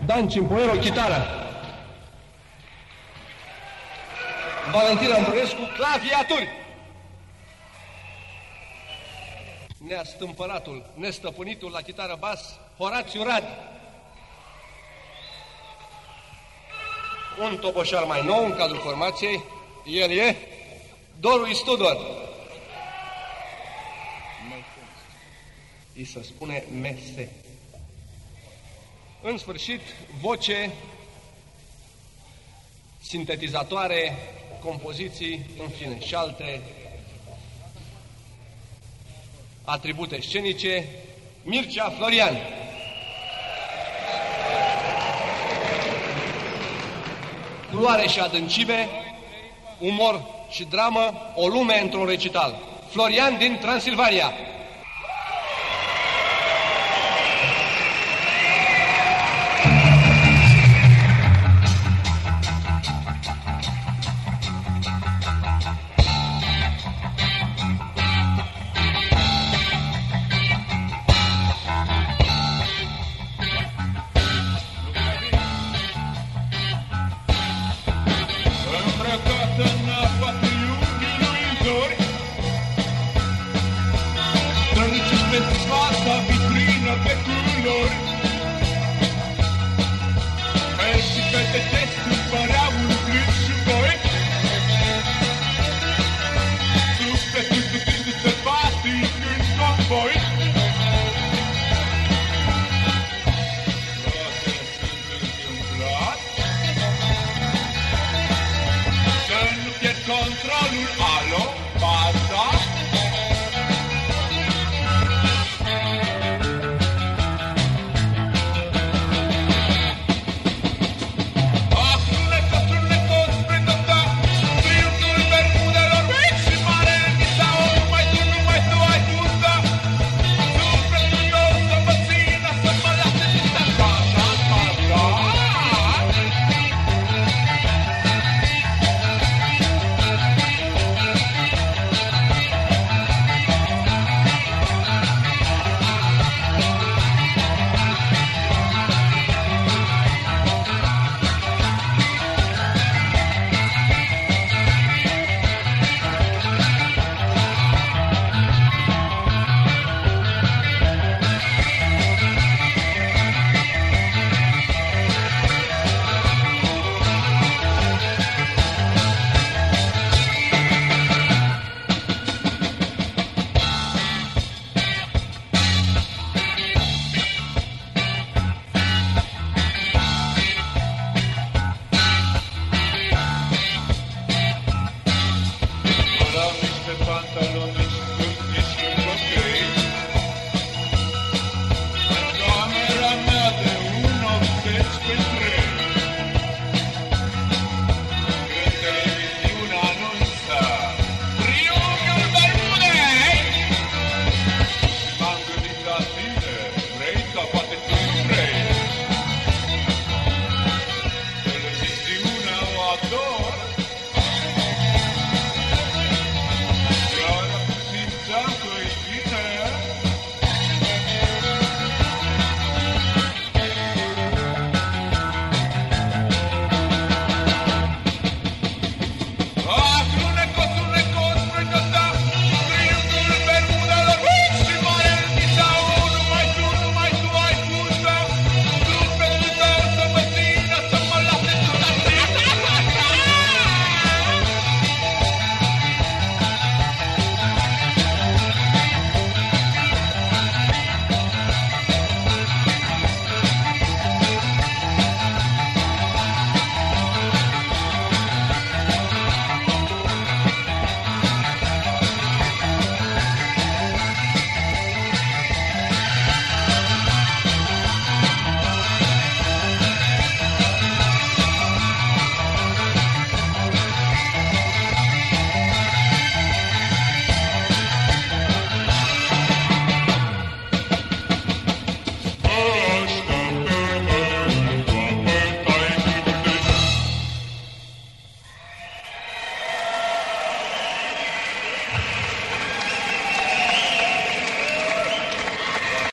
Dan Cimpoiero, chitară. Valentina Împărescu, claviaturi. Neastâmpăratul, nestăpânitul la chitară bas, Horațiu Rad. Un toboșar mai nou în cadrul formației, el e Doru Istudor. I se spune mese. În sfârșit, voce, sintetizatoare, compoziții, în fine, și alte atribute scenice, Mircea Florian. Culoare și adâncime, umor și dramă, o lume într-un recital. Florian din Transilvania.